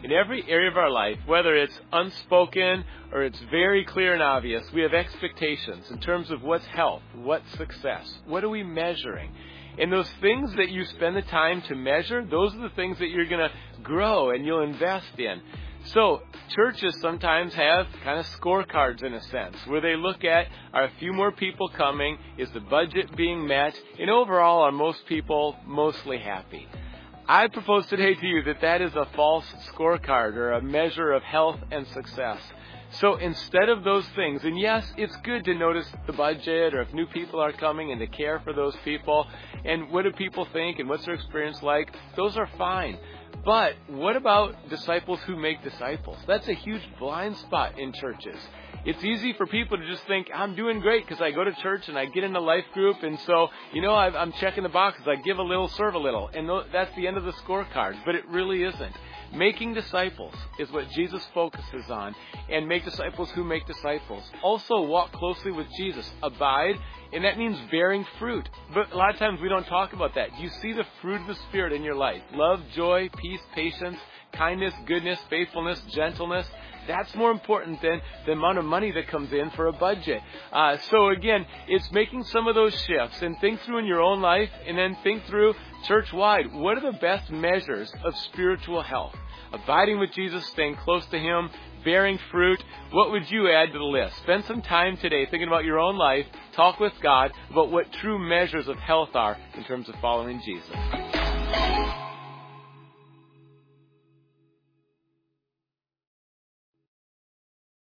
In every area of our life, whether it's unspoken or it's very clear and obvious, we have expectations in terms of what's health, what's success, what are we measuring? And those things that you spend the time to measure, those are the things that you're going to grow and you'll invest in. So churches sometimes have kind of scorecards in a sense, where they look at, are a few more people coming, is the budget being met, and overall are most people mostly happy? I propose today to you that that is a false scorecard or a measure of health and success. So instead of those things, and yes, it's good to notice the budget or if new people are coming and to care for those people and what do people think and what's their experience like, those are fine. But what about disciples who make disciples? That's a huge blind spot in churches. It's easy for people to just think, I'm doing great because I go to church and I get in a life group and so, I'm checking the boxes. I give a little, serve a little. And that's the end of the scorecard. But it really isn't. Making disciples is what Jesus focuses on. And make disciples who make disciples. Also walk closely with Jesus. Abide. And that means bearing fruit. But a lot of times we don't talk about that. You see the fruit of the Spirit in your life. Love, joy, peace, patience, kindness, goodness, faithfulness, gentleness. That's more important than the amount of money that comes in for a budget. So again, it's making some of those shifts and think through in your own life and then think through church-wide. What are the best measures of spiritual health? Abiding with Jesus, staying close to Him, bearing fruit. What would you add to the list? Spend some time today thinking about your own life. Talk with God about what true measures of health are in terms of following Jesus.